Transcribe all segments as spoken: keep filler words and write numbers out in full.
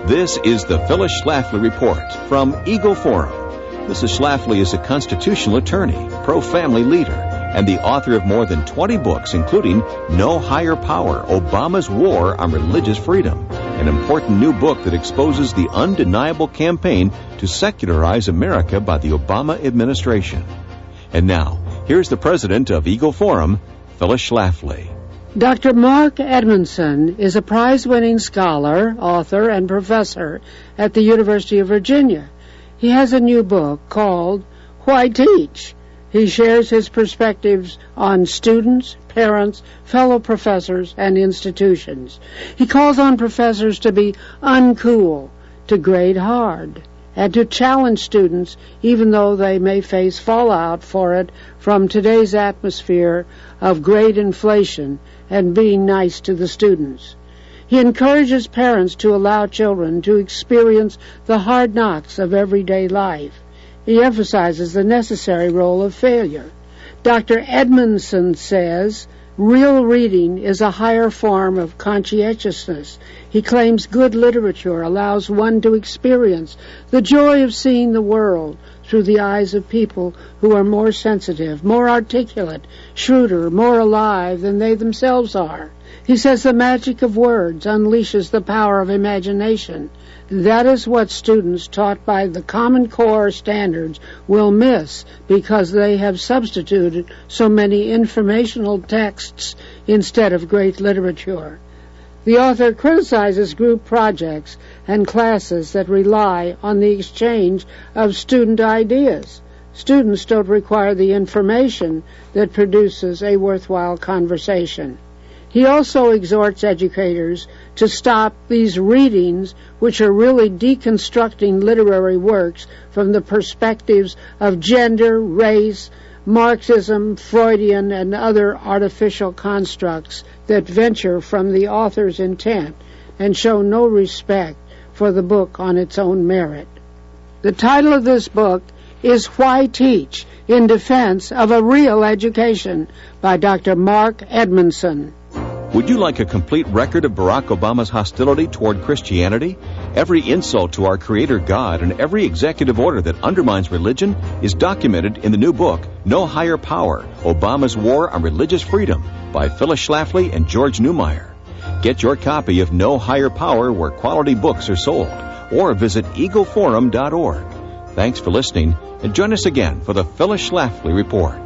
This is the Phyllis Schlafly Report from Eagle Forum. Missus Schlafly is a constitutional attorney, pro-family leader, and the author of more than twenty books, including No Higher Power, Obama's War on Religious Freedom, an important new book that exposes the undeniable campaign to secularize America by the Obama administration. And now, here's the president of Eagle Forum, Phyllis Schlafly. Doctor Mark Edmondson is a prize-winning scholar, author, and professor at the University of Virginia. He has a new book called Why Teach? He shares his perspectives on students, parents, fellow professors, and institutions. He calls on professors to be uncool, to grade hard, and to challenge students even though they may face fallout for it from today's atmosphere of grade inflation and being nice to the students. He encourages parents to allow children to experience the hard knocks of everyday life. He emphasizes the necessary role of failure. Doctor Edmondson says real reading is a higher form of conscientiousness. He claims good literature allows one to experience the joy of seeing the world through the eyes of people who are more sensitive, more articulate, shrewder, more alive than they themselves are. He says the magic of words unleashes the power of imagination. That is what students taught by the Common Core standards will miss because they have substituted so many informational texts instead of great literature. The author criticizes group projects and classes that rely on the exchange of student ideas. Students don't require the information that produces a worthwhile conversation. He also exhorts educators to stop these readings, which are really deconstructing literary works from the perspectives of gender, race, Marxism, Freudian, and other artificial constructs that venture from the author's intent and show no respect for the book on its own merit. The title of this book is Why Teach? In Defense of a Real Education by Doctor Mark Edmondson. Would you like a complete record of Barack Obama's hostility toward Christianity? Every insult to our Creator God and every executive order that undermines religion is documented in the new book, No Higher Power, Obama's War on Religious Freedom by Phyllis Schlafly and George Newmeyer. Get your copy of No Higher Power where quality books are sold, or visit eagle forum dot org. Thanks for listening, and join us again for the Phyllis Schlafly Report.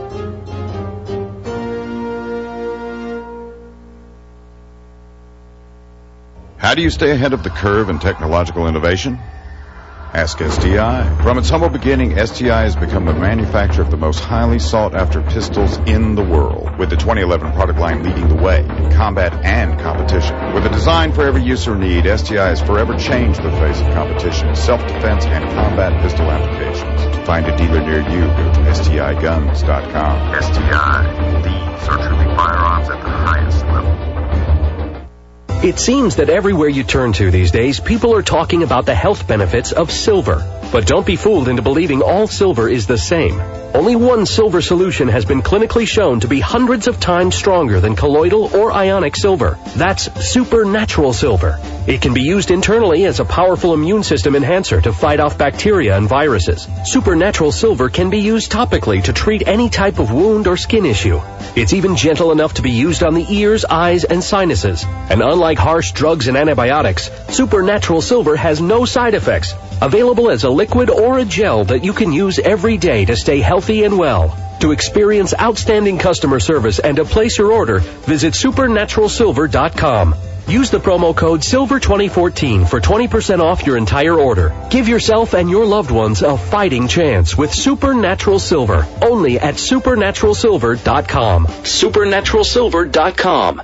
How do you stay ahead of the curve in technological innovation? Ask S T I. From its humble beginning, S T I has become the manufacturer of the most highly sought-after pistols in the world, with the twenty eleven product line leading the way in combat and competition. With a design for every use or need, S T I has forever changed the face of competition, self-defense, and combat pistol applications. To find a dealer near you, go to S T I guns dot com. S T I, these are truly firearms at the highest level. It seems that everywhere you turn to these days, people are talking about the health benefits of silver. But don't be fooled into believing all silver is the same. Only one silver solution has been clinically shown to be hundreds of times stronger than colloidal or ionic silver. That's supernatural silver. It can be used internally as a powerful immune system enhancer to fight off bacteria and viruses. Supernatural silver can be used topically to treat any type of wound or skin issue. It's even gentle enough to be used on the ears, eyes, and sinuses. And unlike harsh drugs and antibiotics, supernatural silver has no side effects. Available as a liquid or a gel that you can use every day to stay healthy and well. To experience outstanding customer service and to place your order, visit supernatural silver dot com. Use the promo code silver twenty fourteen for twenty percent off your entire order. Give yourself and your loved ones a fighting chance with Supernatural Silver, only at supernatural silver dot com. supernatural silver dot com.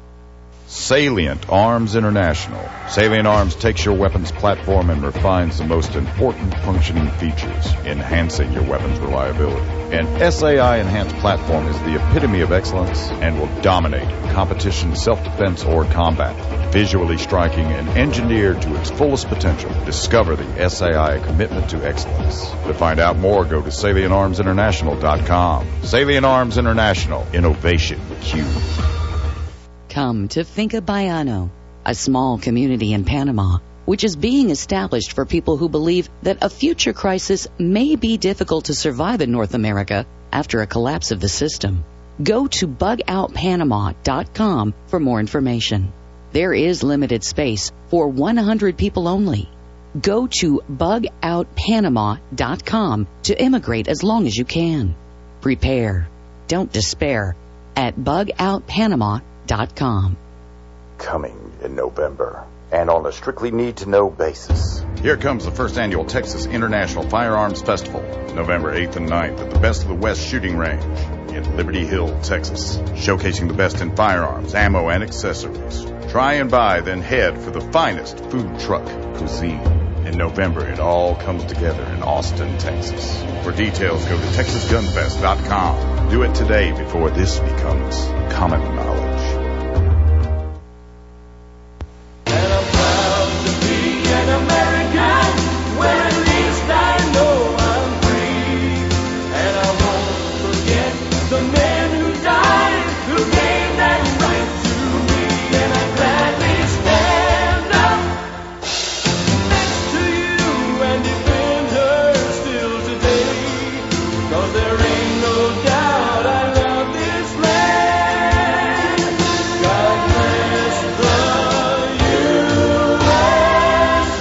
Salient Arms International. Salient Arms takes your weapons platform and refines the most important functioning features, enhancing your weapon's reliability. An S A I enhanced platform is the epitome of excellence and will dominate competition, self-defense, or combat. Visually striking and engineered to its fullest potential, discover the S A I commitment to excellence. To find out more, go to salient arms international dot com. Salient Arms International. Innovation Q. Come to Finca Baiano, a small community in Panama which is being established for people who believe that a future crisis may be difficult to survive in North America after a collapse of the system. Go to bug out panama dot com for more information. There is limited space for one hundred people only. Go to bug out panama dot com to immigrate as long as you can. Prepare. Don't despair at bug out panama dot com. Coming in November, and on a strictly need-to-know basis. Here comes the first annual Texas International Firearms Festival, November eighth and ninth at the Best of the West Shooting Range in Liberty Hill, Texas, showcasing the best in firearms, ammo, and accessories. Try and buy, then head for the finest food truck cuisine. In November, it all comes together in Austin, Texas. For details, go to texas gun fest dot com. Do it today before this becomes common knowledge. And I'm proud to be an American, where at least I know I'm free. And I won't forget the men who died, who gave that right to me. And I gladly stand up next to you and defend her still today. 'Cause there ain't no doubt I love this land. God bless the U S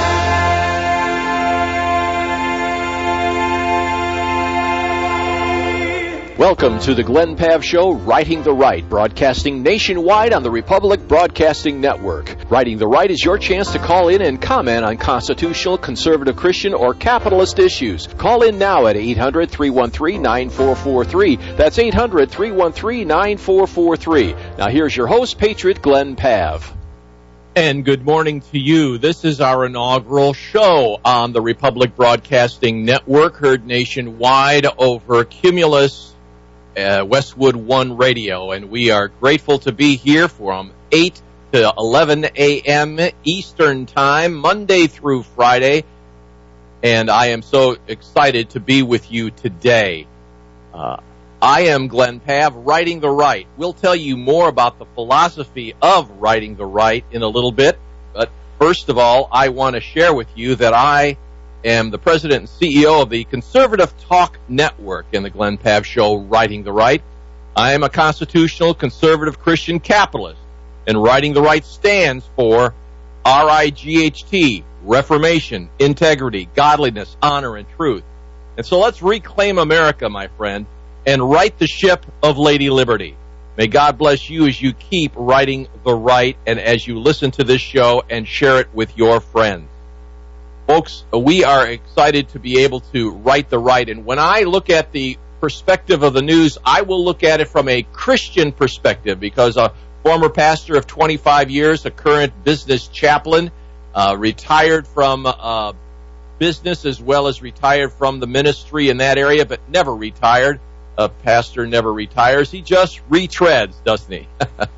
A. Welcome to the Glenn Pav Show, Righting the Right, broadcasting nationwide on the Republic Broadcasting Network. Righting the Right is your chance to call in and comment on constitutional, conservative, Christian, or capitalist issues. Call in now at eight hundred, three one three, nine four four three. That's eight hundred, three one three, nine four four three. Now here's your host, Patriot Glenn Pav. And good morning to you. This is our inaugural show on the Republic Broadcasting Network, heard nationwide over Cumulus uh, Westwood One Radio. And we are grateful to be here from eight to eleven a.m. Eastern Time, Monday through Friday. And I am so excited to be with you today. Uh, I am Glenn Pav, Righting the Right. We'll tell you more about the philosophy of righting the right in a little bit. But first of all, I want to share with you that I am the president and C E O of the Conservative Talk Network and the Glenn Pav Show, Righting the Right. I am a constitutional, conservative, Christian capitalist, and Righting the Right stands for R I G H T, Reformation, Integrity, Godliness, Honor, and Truth. And so let's reclaim America, my friend, and right the ship of Lady Liberty. May God bless you as you keep righting the right and as you listen to this show and share it with your friends. Folks, we are excited to be able to right the right. And when I look at the perspective of the news, I will look at it from a Christian perspective, because a former pastor of twenty-five years, a current business chaplain, uh, retired from uh, business as well as retired from the ministry in that area, but never retired. A pastor never retires. He just retreads, doesn't he?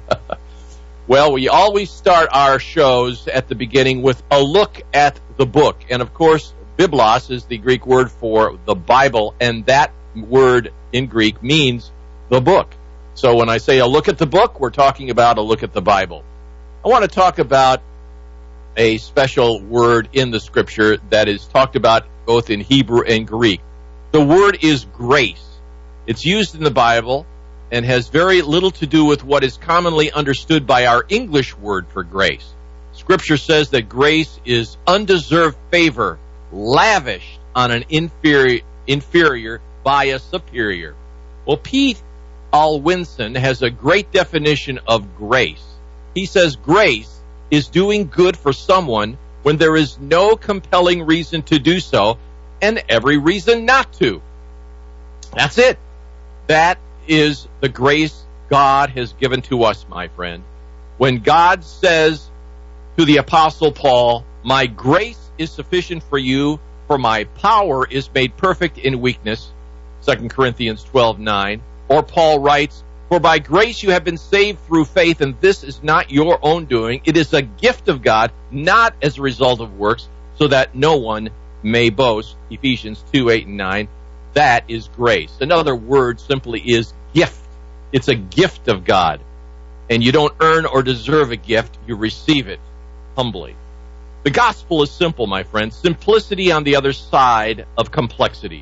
Well, we always start our shows at the beginning with a look at the book. And, of course, Biblos is the Greek word for the Bible, and that word in Greek means the book. So when I say a look at the book, we're talking about a look at the Bible. I want to talk about a special word in the Scripture that is talked about both in Hebrew and Greek. The word is grace. It's used in the Bible and has very little to do with what is commonly understood by our English word for grace. Scripture says that grace is undeserved favor lavished on an inferior, inferior by a superior. Well, Pete Alwinson has a great definition of grace. He says grace is doing good for someone when there is no compelling reason to do so and every reason not to. That's it. That is the grace God has given to us, my friend. When God says to the Apostle Paul, "My grace is sufficient for you, for my power is made perfect in weakness," Second Corinthians twelve nine. Or Paul writes, "For by grace you have been saved through faith, and this is not your own doing. It is a gift of God, not as a result of works, so that no one may boast," Ephesians two eight and nine. That is grace. Another word simply is gift. It's a gift of God. And you don't earn or deserve a gift. You receive it humbly. The gospel is simple, my friends. Simplicity on the other side of complexity.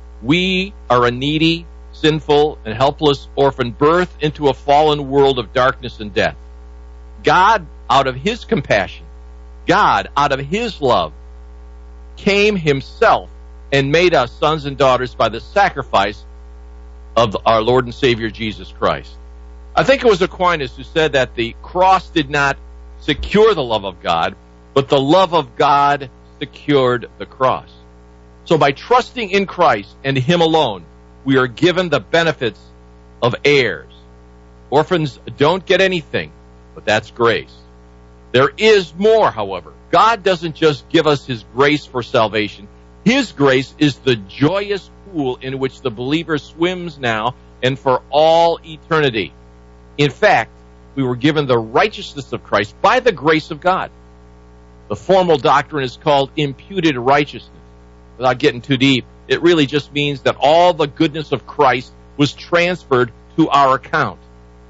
We are a needy, sinful, and helpless orphan birthed into a fallen world of darkness and death. God, out of his compassion, God, out of his love, came himself and made us sons and daughters by the sacrifice of our Lord and Savior Jesus Christ. I think it was Aquinas who said that the cross did not secure the love of God, but the love of God secured the cross. So by trusting in Christ and him alone, we are given the benefits of heirs. Orphans don't get anything, but that's grace. There is more, however. God doesn't just give us his grace for salvation. His grace is the joyous pool in which the believer swims now and for all eternity. In fact, we were given the righteousness of Christ by the grace of God. The formal doctrine is called imputed righteousness. Without getting too deep, it really just means that all the goodness of Christ was transferred to our account.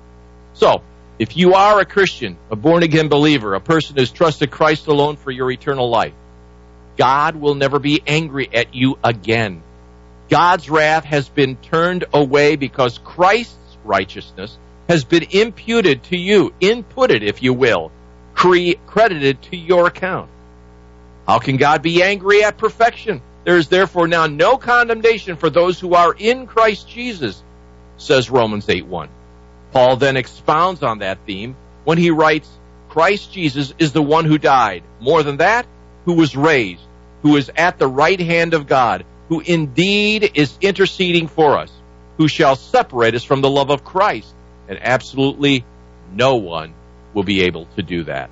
So, if you are a Christian, a born-again believer, a person who's trusted Christ alone for your eternal life, God will never be angry at you again. God's wrath has been turned away because Christ's righteousness has been imputed to you, inputted, if you will, cre- credited to your account. How can God be angry at perfection? There is therefore now no condemnation for those who are in Christ Jesus, says Romans eight one. Paul then expounds on that theme when he writes, Christ Jesus is the one who died. More than that, who was raised, who is at the right hand of God, who indeed is interceding for us, who shall separate us from the love of Christ. And absolutely no one will be able to do that.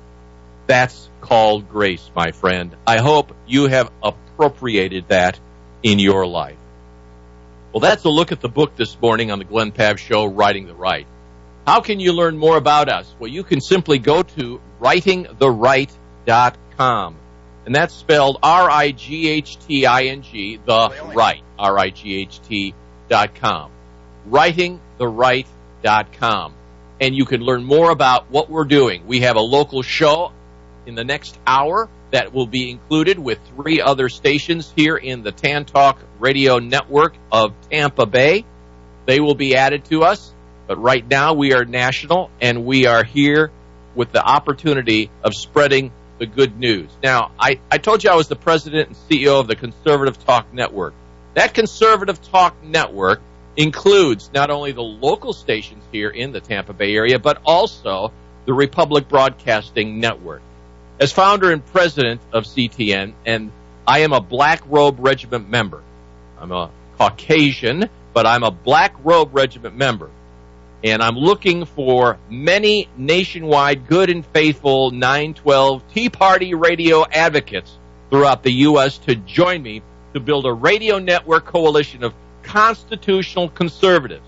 That's called grace, my friend. I hope you have appropriated that in your life. Well, that's a look at the book this morning on the Glenn Pav Show, Writing the Right. How can you learn more about us? Well, you can simply go to writing the right dot com. And that's spelled R I G H T I N G, the right, R I G H T dot com. writing the right dot com. And you can learn more about what we're doing. We have a local show in the next hour that will be included with three other stations here in the Tan Talk radio network of Tampa Bay. They will be added to us, but right now we are national, and we are here with the opportunity of spreading the good news. Now, I, I told you I was the president and C E O of the Conservative Talk Network. That Conservative Talk Network includes not only the local stations here in the Tampa Bay area, but also the Republic Broadcasting Network. As founder and president of C T N, and I am a Black Robe Regiment member. I'm a Caucasian, but I'm a Black Robe Regiment member. And I'm looking for many nationwide good and faithful nine twelve Tea Party radio advocates throughout the U S to join me to build a radio network coalition of constitutional conservatives.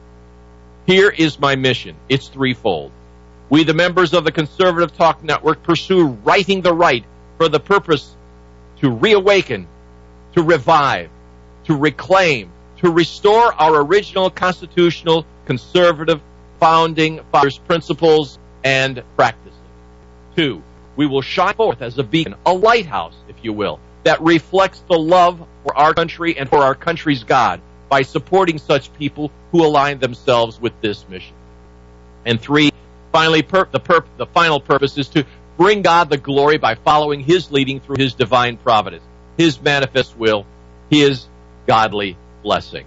Here is my mission. It's threefold. We, the members of the Conservative Talk Network, pursue righting the right for the purpose to reawaken, to revive, to reclaim, to restore our original constitutional conservative founding fathers' principles and practices. Two, we will shine forth as a beacon, a lighthouse, if you will, that reflects the love for our country and for our country's God by supporting such people who align themselves with this mission. And three, finally, per- the, pur- the final purpose is to bring God the glory by following his leading through his divine providence, his manifest will, his godly blessing.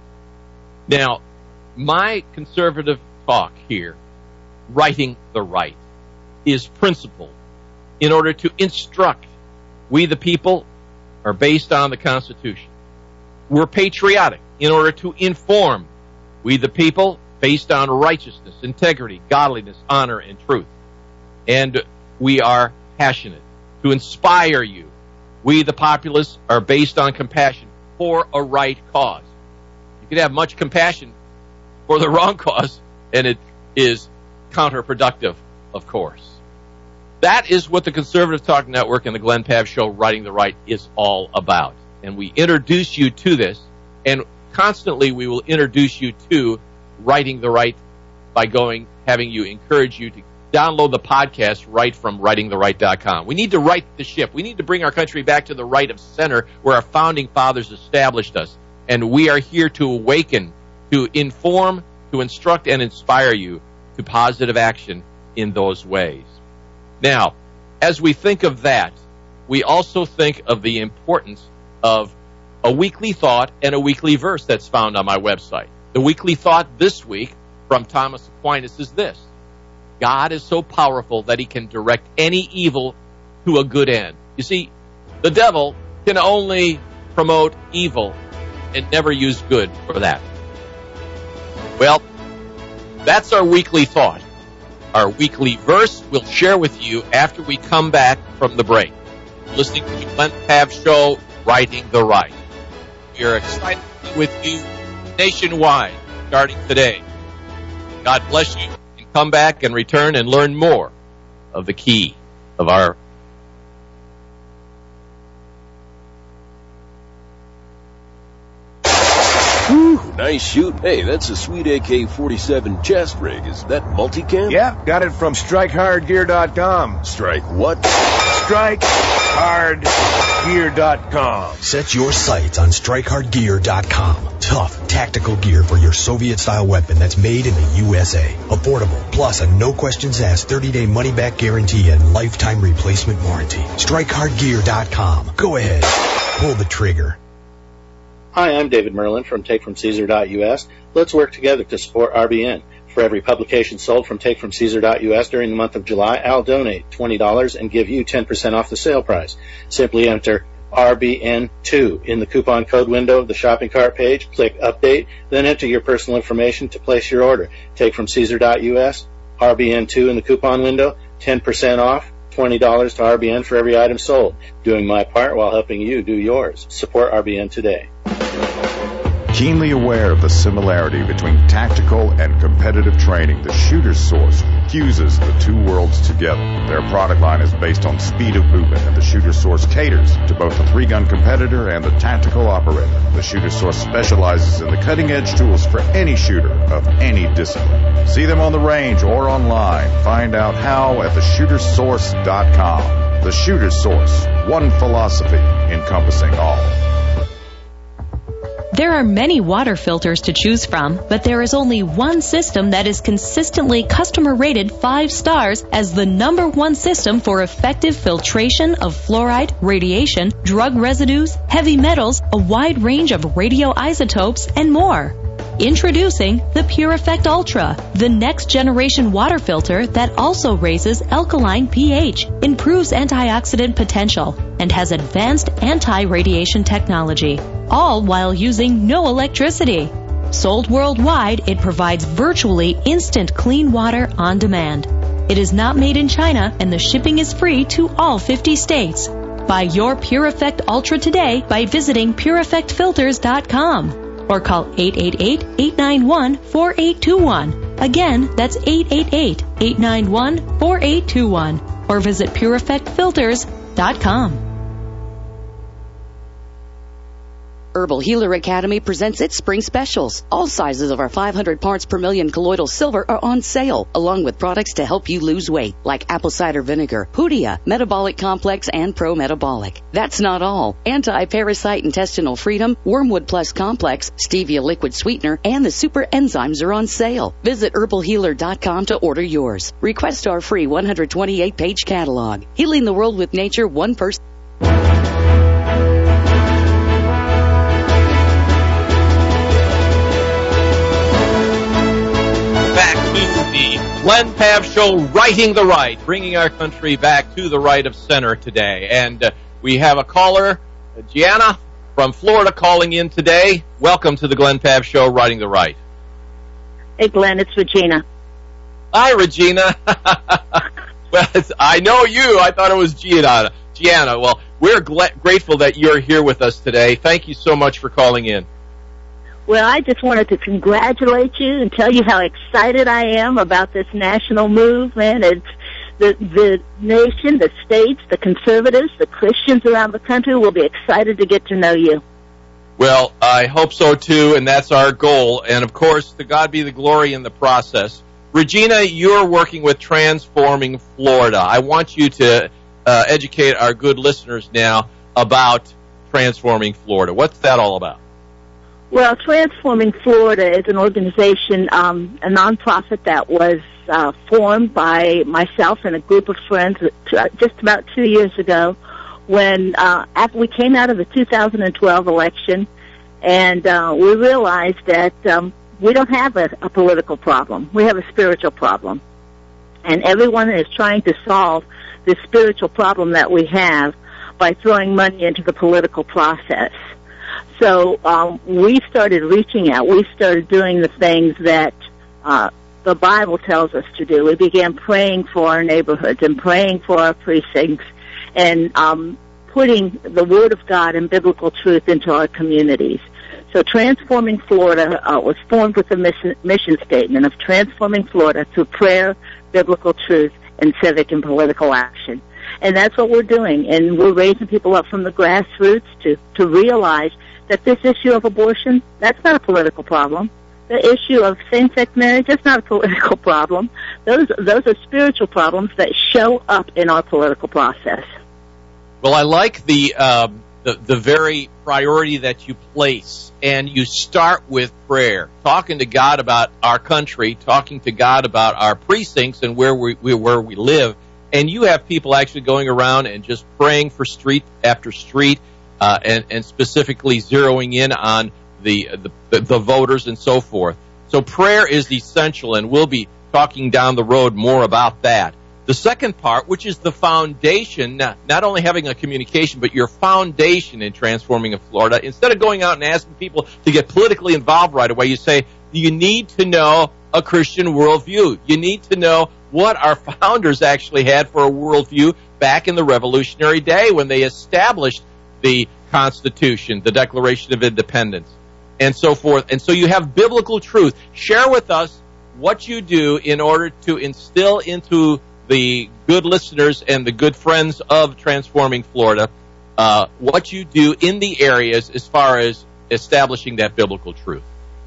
Now, my conservative talk here, Writing the Right, is principled in order to instruct. We, the people, are based on the Constitution. We're patriotic in order to inform. We, the people, based on righteousness, integrity, godliness, honor, and truth. And we are passionate to inspire you. We, the populace, are based on compassion for a right cause. You can have much compassion for the wrong cause, and it is counterproductive, of course. That is what the Conservative Talk Network and the Glenn Pav Show, Writing the Right, is all about. And we introduce you to this, and constantly we will introduce you to Writing the Right by going, having you encourage you to download the podcast right from writing the right dot com. We need to right the ship. We need to bring our country back to the right of center where our founding fathers established us. And we are here to awaken, to inform, to instruct, and inspire you to positive action in those ways. Now, as we think of that, we also think of the importance of a weekly thought and a weekly verse that's found on my website. The weekly thought this week from Thomas Aquinas is this: God is so powerful that he can direct any evil to a good end. You see, the devil can only promote evil and never use good for that. Well, that's our weekly thought. Our weekly verse we'll share with you after we come back from the break. Listening to the Glenn Pav Show, Writing the Right. We are excited to be with you nationwide starting today. God bless you. And come back and return and learn more of the key of our Whew, nice shoot. Hey, that's a sweet A K forty-seven chest rig. Is that multicam? Yeah, got it from strike hard gear dot com. Strike what? strike hard gear dot com. Set your sights on strike hard gear dot com. Tough, tactical gear for your Soviet-style weapon that's made in the U S A. Affordable, plus a no-questions-asked thirty-day money-back guarantee and lifetime replacement warranty. strike hard gear dot com. Go ahead. Pull the trigger. Hi, I'm David Merlin from take from caesar dot U S. Let's work together to support R B N. For every publication sold from take from caesar dot U S during the month of July, I'll donate twenty dollars and give you ten percent off the sale price. Simply enter R B N two in the coupon code window of the shopping cart page, click Update, then enter your personal information to place your order. take from caesar dot U S, R B N two in the coupon window, ten percent off, twenty dollars to R B N for every item sold. Doing my part while helping you do yours. Support R B N today. Keenly aware of the similarity between tactical and competitive training, the Shooter's Source fuses the two worlds together. Their product line is based on speed of movement, and the Shooter's Source caters to both the three-gun competitor and the tactical operator. The Shooter's Source specializes in the cutting-edge tools for any shooter of any discipline. See them on the range or online. Find out how at the shooter source dot com. The Shooter's Source, one philosophy encompassing all. There are many water filters to choose from, but there is only one system that is consistently customer rated five stars as the number one system for effective filtration of fluoride, radiation, drug residues, heavy metals, a wide range of radioisotopes, and more. Introducing the Pure Effect Ultra, the next generation water filter that also raises alkaline pH, improves antioxidant potential, and has advanced anti-radiation technology, all while using no electricity. Sold worldwide, it provides virtually instant clean water on demand. It is not made in China, and the shipping is free to all fifty states. Buy your Pure Effect Ultra today by visiting pure effect filters dot com. Or call eight eight eight, eight nine one, four eight two one. Again, that's eight eight eight, eight nine one, four eight two one. Or visit pure effect filters dot com. Herbal Healer Academy presents its spring specials. All sizes of our five hundred parts per million colloidal silver are on sale, along with products to help you lose weight, like apple cider vinegar, Hoodia, Metabolic Complex, and Pro Metabolic. That's not all. Anti-Parasite Intestinal Freedom, Wormwood Plus Complex, Stevia Liquid Sweetener, and the Super Enzymes are on sale. Visit herbal healer dot com to order yours. Request our free one hundred twenty-eight page catalog. Healing the world with nature, one person. Glenn Pav Show, Writing the Right, bringing our country back to the right of center today. And uh, we have a caller, uh, Gianna from Florida, calling in today. Welcome to the Glenn Pav Show, Writing the Right. Hey, Glenn, it's Regina. Hi, Regina. Well, it's, I know you. I thought it was Gianna. Gianna, well, we're gla- grateful that you're here with us today. Thank you so much for calling in. Well, I just wanted to congratulate you and tell you how excited I am about this national movement. It's the the nation, the states, the conservatives, the Christians around the country will be excited to get to know you. Well, I hope so too, and that's our goal. And of course, to God be the glory in the process. Regina, you're working with Transforming Florida. I want you to uh, educate our good listeners now about Transforming Florida. What's that all about? Well, Transforming Florida is an organization, um, a nonprofit that was uh, formed by myself and a group of friends just about two years ago when uh, after we came out of the two thousand twelve election, and uh, we realized that um, we don't have a, a political problem. We have a spiritual problem. And everyone is trying to solve this spiritual problem that we have by throwing money into the political process. So um, we started reaching out. We started doing the things that uh, the Bible tells us to do. We began praying for our neighborhoods and praying for our precincts and um, putting the Word of God and biblical truth into our communities. So Transforming Florida uh, was formed with a mission, mission statement of transforming Florida through prayer, biblical truth, and civic and political action. And that's what we're doing. And we're raising people up from the grassroots to, to realize that this issue of abortion, that's not a political problem. The issue of same-sex marriage, that's not a political problem. Those, those are spiritual problems that show up in our political process. Well, I like the, uh, the, the very priority that you place, and you start with prayer, talking to God about our country, talking to God about our precincts and where we, where we live. And you have people actually going around and just praying for street after street, uh, and, and specifically zeroing in on the, the the voters and so forth. So prayer is essential, and we'll be talking down the road more about that. The second part, which is the foundation, not, not only having a communication, but your foundation in Transforming of Florida. Instead of going out and asking people to get politically involved right away, you say, you need to know a Christian worldview. You need to know what our founders actually had for a worldview back in the Revolutionary Day when they established the Constitution, the Declaration of Independence, and so forth. And so you have biblical truth. Share with us what you do in order to instill into the good listeners and the good friends of Transforming Florida uh, what you do in the areas as far as establishing that biblical truth.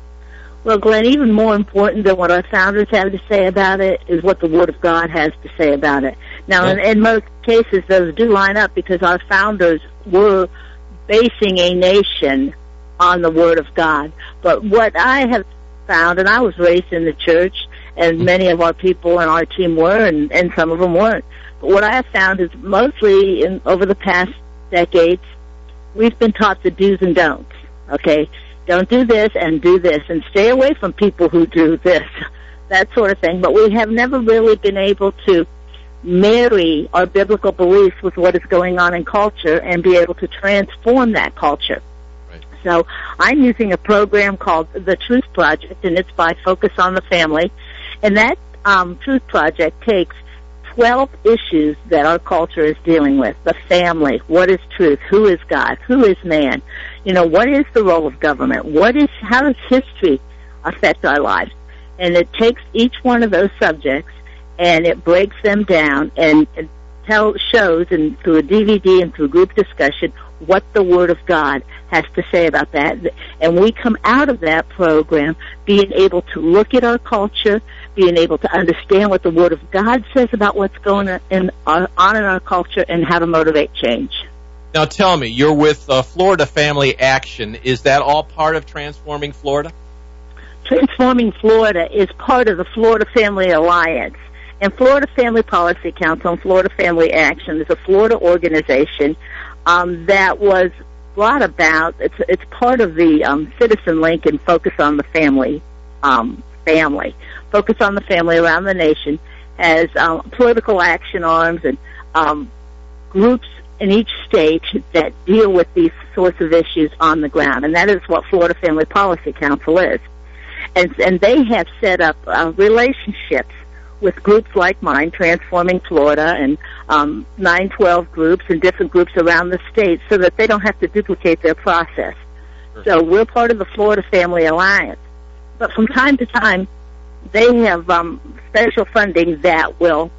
Well, Glenn, even more important than what our founders have to say about it is what the Word of God has to say about it. Now, in, in most cases, those do line up because our founders were basing a nation on the Word of God. But what I have found, and I was raised in the church, and many of our people and our team were, and, and some of them weren't. But what I have found is mostly in, over the past decades, we've been taught the do's and don'ts, okay? Don't do this and do this, and stay away from people who do this, that sort of thing. But we have never really been able to marry our biblical beliefs with what is going on in culture and be able to transform that culture. Right. So I'm using a program called the Truth Project, and it's by Focus on the Family. And that um, Truth Project takes twelve issues that our culture is dealing with. The family, what is truth, who is God, who is man, you know, what is the role of government, what is, how does history affect our lives? And it takes each one of those subjects and it breaks them down and, and tell, shows, and through a D V D and through group discussion, what the Word of God has to say about that. And we come out of that program being able to look at our culture, being able to understand what the Word of God says about what's going on in our, on in our culture and how to motivate change. Now tell me, you're with uh, Florida Family Action. Is that all part of Transforming Florida? Transforming Florida is part of the Florida Family Alliance. And Florida Family Policy Council and Florida Family Action is a Florida organization um, that was brought about. It's it's part of the um, Citizen Link and Focus on the Family um, family. Focus on the Family around the nation has um, political action arms and um, groups in each state that deal with these sorts of issues on the ground. And that is what Florida Family Policy Council is. And, and they have set up uh, relationships with groups like mine, Transforming Florida, and um, nine twelve groups and different groups around the state so that they don't have to duplicate their process. Sure. So we're part of the Florida Family Alliance. But from time to time, they have um, special funding that will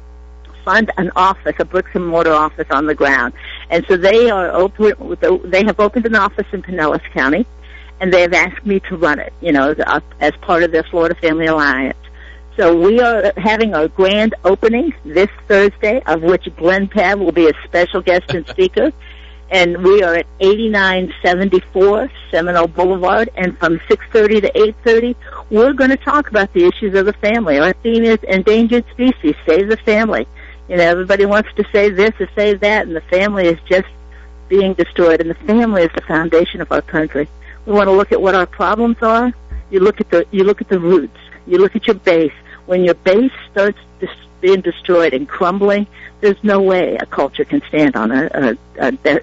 fund an office, a bricks and mortar office on the ground. And so they are open, they have opened an office in Pinellas County, and they have asked me to run it, you know, as part of their Florida Family Alliance. So we are having our grand opening this Thursday, of which Glenn Pav will be a special guest and speaker. And we are at eighty-nine seventy-four Seminole Boulevard. And from six thirty to eight thirty, we're going to talk about the issues of the family. Our theme is endangered species, save the family. You know, everybody wants to save this or save that, and the family is just being destroyed. And the family is the foundation of our country. We want to look at what our problems are. You look at the you look at the roots. You look at your base. When your base starts dis- being destroyed and crumbling, there's no way a culture can stand on a, a, a, de-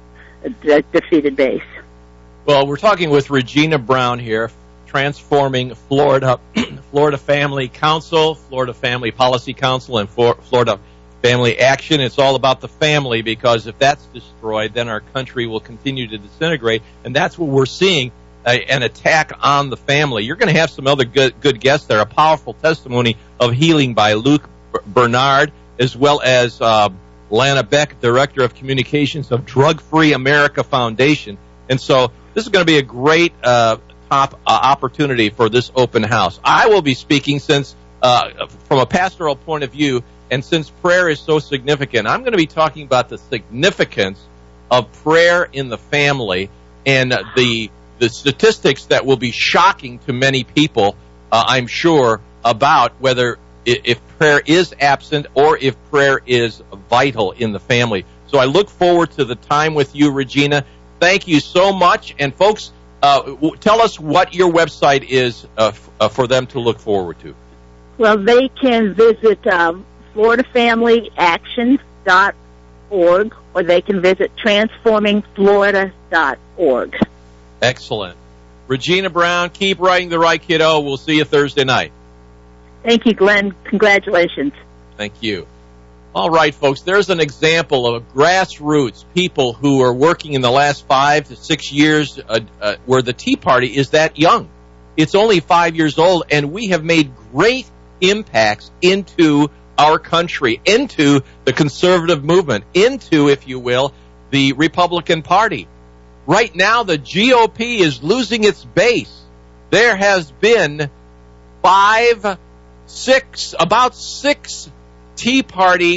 a de- defeated base. Well, we're talking with Regina Brown here, Transforming Florida, Florida Family Council, Florida Family Policy Council, and Florida Family Action. It's all about the family, because if that's destroyed, then our country will continue to disintegrate, and that's what we're seeing. A, an attack on the family. You're going to have some other good, good guests there. A powerful testimony of healing by Luke B- Bernard, as well as uh, Lana Beck, Director of Communications of Drug Free America Foundation. And so this is going to be a great uh, top uh, opportunity for this open house. I will be speaking since, uh, from a pastoral point of view, and since prayer is so significant, I'm going to be talking about the significance of prayer in the family and uh, the the statistics that will be shocking to many people, uh, I'm sure, about whether if prayer is absent or if prayer is vital in the family. So I look forward to the time with you, Regina. Thank you so much. And folks, uh, w- tell us what your website is uh, f- uh, for them to look forward to. Well, they can visit um, Florida Family Action dot org, or they can visit transforming florida dot org. Excellent. Regina Brown, keep writing the right, kiddo. We'll see you Thursday night. Thank you, Glenn. Congratulations. Thank you. All right, folks, there's an example of grassroots people who are working in the last five to six years uh, uh, where the Tea Party is that young. It's only five years old, and we have made great impacts into our country, into the conservative movement, into, if you will, the Republican Party. Right now, the G O P is losing its base. There has been five, six, about six Tea Party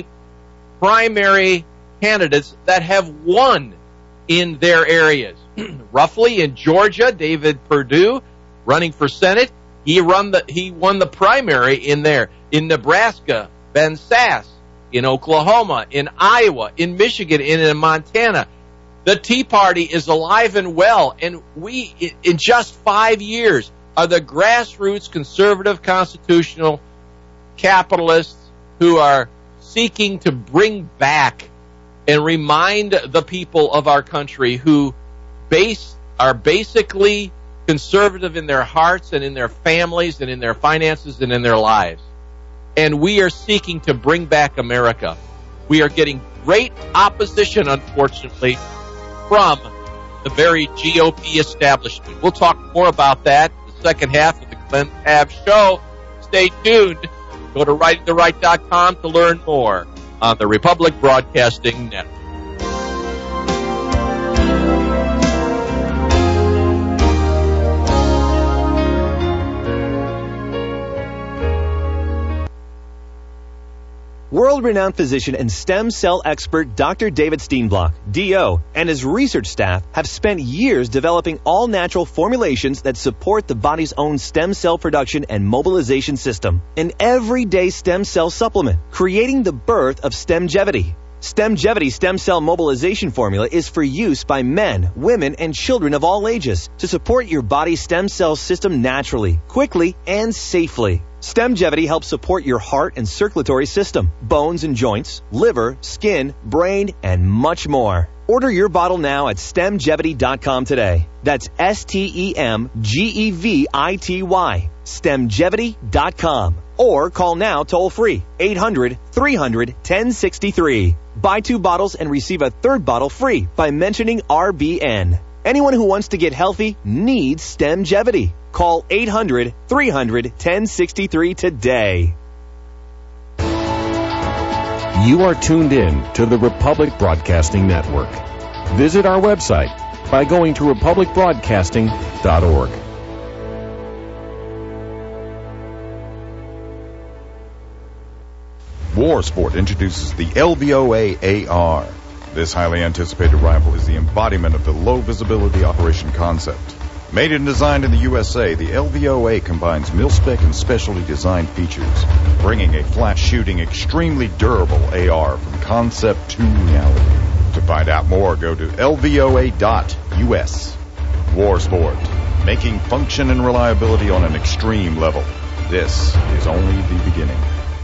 primary candidates that have won in their areas. Roughly in Georgia, David Perdue, running for Senate, he run the he won the primary in there. In Nebraska, Ben Sasse. In Oklahoma, in Iowa, in Michigan, and in Montana. The Tea Party is alive and well, and we, in just five years, are the grassroots conservative constitutional capitalists who are seeking to bring back and remind the people of our country who base are basically conservative in their hearts and in their families and in their finances and in their lives. And we are seeking to bring back America. We are getting great opposition, unfortunately, from the very G O P establishment. We'll talk more about that in the second half of the Glenn Pav Show. Stay tuned. Go to writing the right dot com to learn more on the Republic Broadcasting Network. World-renowned physician and stem cell expert Doctor David Steenblock, D O, and his research staff have spent years developing all-natural formulations that support the body's own stem cell production and mobilization system. An everyday stem cell supplement, creating the birth of Stemgevity. Stemgevity stem cell mobilization formula is for use by men, women, and children of all ages to support your body's stem cell system naturally, quickly, and safely. Stemgevity helps support your heart and circulatory system, bones and joints, liver, skin, brain, and much more. Order your bottle now at stemgevity dot com today. That's S T E M G E V I T Y. stemgevity dot com. Or call now toll free, eight hundred, three hundred, ten sixty-three. Buy two bottles and receive a third bottle free by mentioning R B N. Anyone who wants to get healthy needs Stemgevity. Call eight hundred, three hundred, ten sixty-three today. You are tuned in to the Republic Broadcasting Network. Visit our website by going to republic broadcasting dot org. Warsport introduces the L V O A A R. This highly anticipated rifle is the embodiment of the low-visibility operation concept. Made and designed in the U S A, the L V O A combines mil-spec and specialty design features, bringing a flat-shooting, extremely durable A R from concept to reality. To find out more, go to L V O A dot U S. Warsport, making function and reliability on an extreme level. This is only the beginning.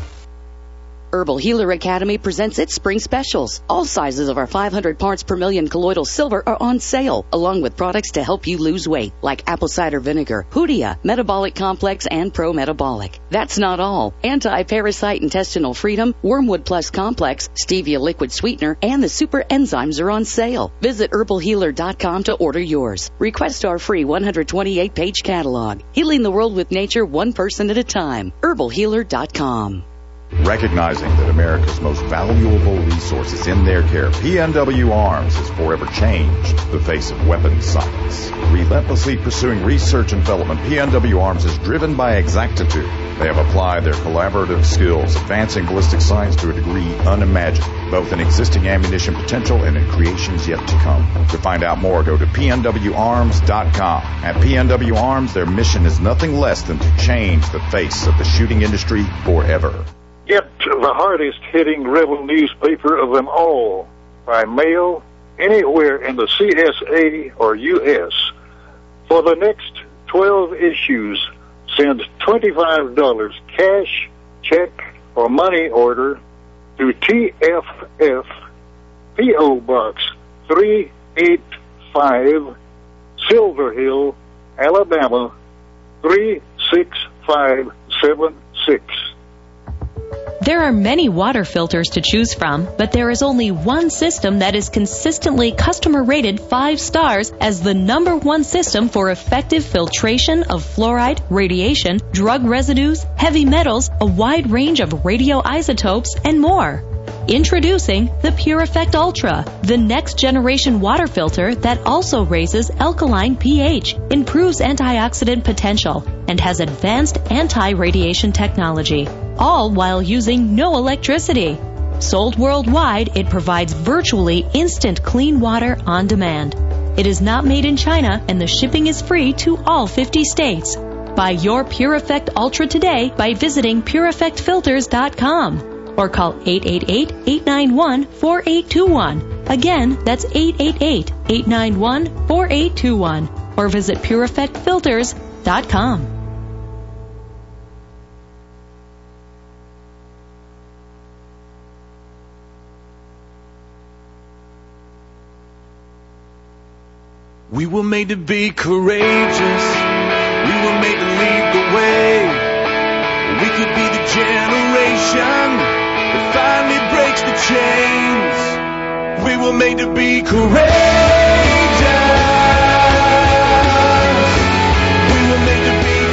Herbal Healer Academy presents its spring specials. All sizes of our five hundred parts per million colloidal silver are on sale, along with products to help you lose weight, like apple cider vinegar, Hoodia, Metabolic Complex, and Pro Metabolic. That's not all. Anti-Parasite Intestinal Freedom, Wormwood Plus Complex, Stevia Liquid Sweetener, and the Super Enzymes are on sale. Visit herbal healer dot com to order yours. Request our free one hundred twenty-eight page catalog. Healing the world with nature one person at a time. herbal healer dot com. Recognizing that America's most valuable resource is in their care, P N W Arms has forever changed the face of weapons science. Relentlessly pursuing research and development, P N W Arms is driven by exactitude. They have applied their collaborative skills, advancing ballistic science to a degree unimagined, both in existing ammunition potential and in creations yet to come. To find out more, go to P N W arms dot com. At P N W Arms, their mission is nothing less than to change the face of the shooting industry forever. Get the hardest-hitting rebel newspaper of them all by mail anywhere in the C S A or U S For the next twelve issues, send twenty-five dollars cash, check, or money order to T F F, P O Box three eighty-five, Silver Hill, Alabama three six five seven six. There are many water filters to choose from, but there is only one system that is consistently customer rated five stars as the number one system for effective filtration of fluoride, radiation, drug residues, heavy metals, a wide range of radioisotopes, and more. Introducing the Pure Effect Ultra, the next generation water filter that also raises alkaline pH, improves antioxidant potential, and has advanced anti-radiation technology, all while using no electricity. Sold worldwide, it provides virtually instant clean water on demand. It is not made in China, and the shipping is free to all fifty states. Buy your Pure Effect Ultra today by visiting pure effect filters dot com. Or call eight eight eight, eight nine one, four eight two one. Again, that's eight eight eight, eight nine one, four eight two one. Or visit pure effect filters dot com. We were made to be courageous. We were made to lead the way. We could be the generation that finally breaks the chains. We were made to be courageous. We were made to be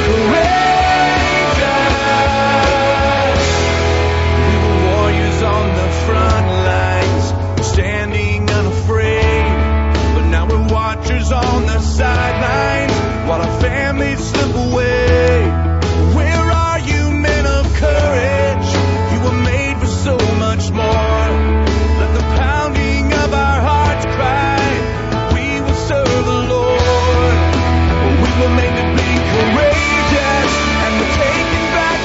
courageous. We were warriors on the front lines, standing unafraid. But now we're watchers on the sidelines while our families slip away. Where are you, men of courage? You were made for so much more. Let the pounding of our hearts cry. We will serve the Lord. We were made to be courageous, and we're taking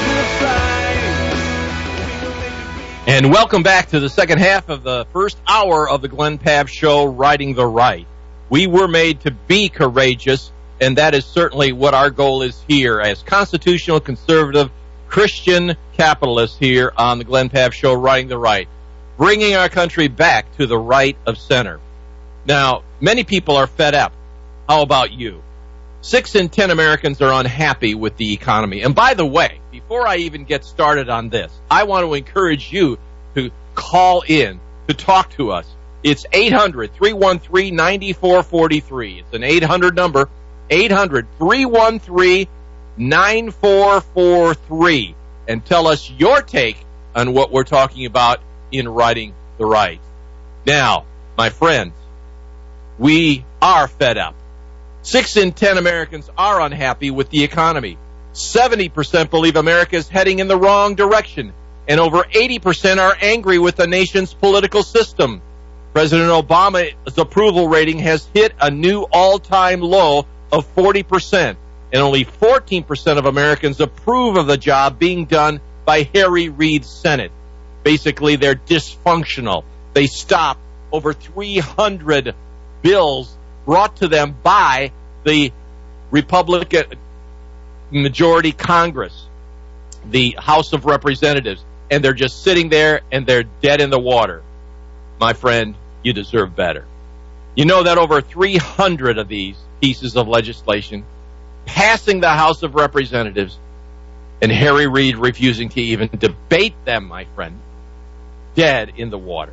back the fight. And welcome back to the second half of the first hour of the Glenn Pabb Show, Riding the Right. We were made to be courageous, and that is certainly what our goal is here as constitutional, conservative, Christian capitalists here on the Glenn Pabb Show, Riding the Right, bringing our country back to the right of center. Now, many people are fed up. How about you? Six in ten Americans are unhappy with the economy. And by the way, before I even get started on this, I want to encourage you to call in to talk to us. It's eight hundred, three one three, nine four four three. It's an eight hundred number, eight hundred, three one three, nine four four three. And tell us your take on what we're talking about in Riding the Right. Now, my friends, we are fed up. Six in ten Americans are unhappy with the economy. seventy percent believe America is heading in the wrong direction. and over eighty percent are angry with the nation's political system. President Obama's approval rating has hit a new all-time low of forty percent, and only fourteen percent of Americans approve of the job being done by Harry Reid's Senate. Basically, they're dysfunctional. They stopped over three hundred bills brought to them by the Republican majority Congress, the House of Representatives, and they're just sitting there and they're dead in the water. My friend, you deserve better. You know that over three hundred of these pieces of legislation passing the House of Representatives and Harry Reid refusing to even debate them, my friend, dead in the water.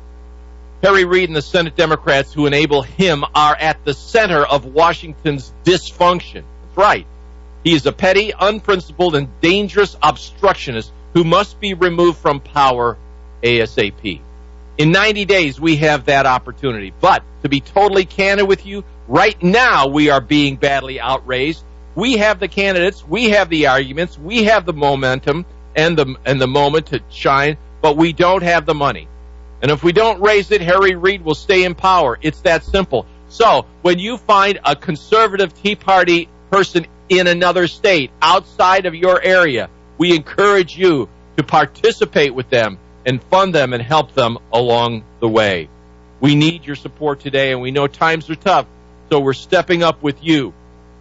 Harry Reid and the Senate Democrats who enable him are at the center of Washington's dysfunction. That's right. He is a petty, unprincipled, and dangerous obstructionist who must be removed from power ASAP. In ninety days, we have that opportunity. But to be totally candid with you, right now we are being badly outraised. We have the candidates, we have the arguments, we have the momentum and the and the moment to shine, but we don't have the money. And if we don't raise it, Harry Reid will stay in power. It's that simple. So when you find a conservative Tea Party person in another state outside of your area, we encourage you to participate with them and fund them and help them along the way. We need your support today, and we know times are tough, so we're stepping up with you.